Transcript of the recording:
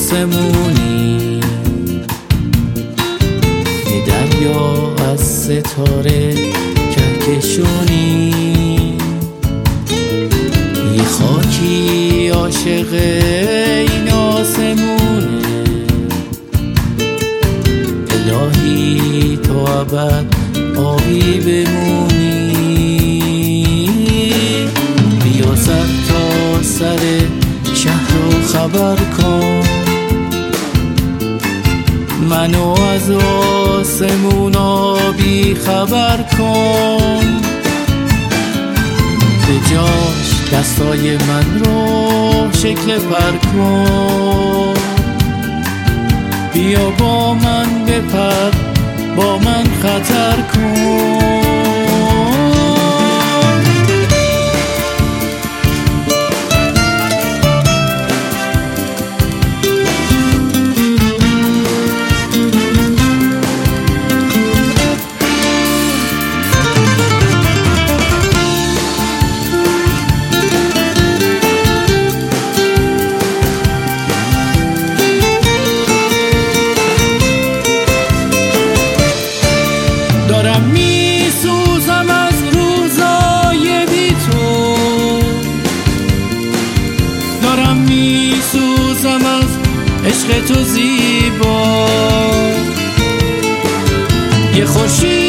آسمونی، یه دریا از ستاره کهکشونی، یه خاکی عاشق این آسمونه. الهی تو ابد آبی بمونی، بیا سر تا سر شهر رو خبر کن، منو از آسمونا بی خبر کن. به جاش دستای من رو شکل پر کن، بیا با من بپر، با من خطر کن. دارم میسوزم از روزای بی تو، دارم میسوزم از عشق تو زیبا. یه خورشید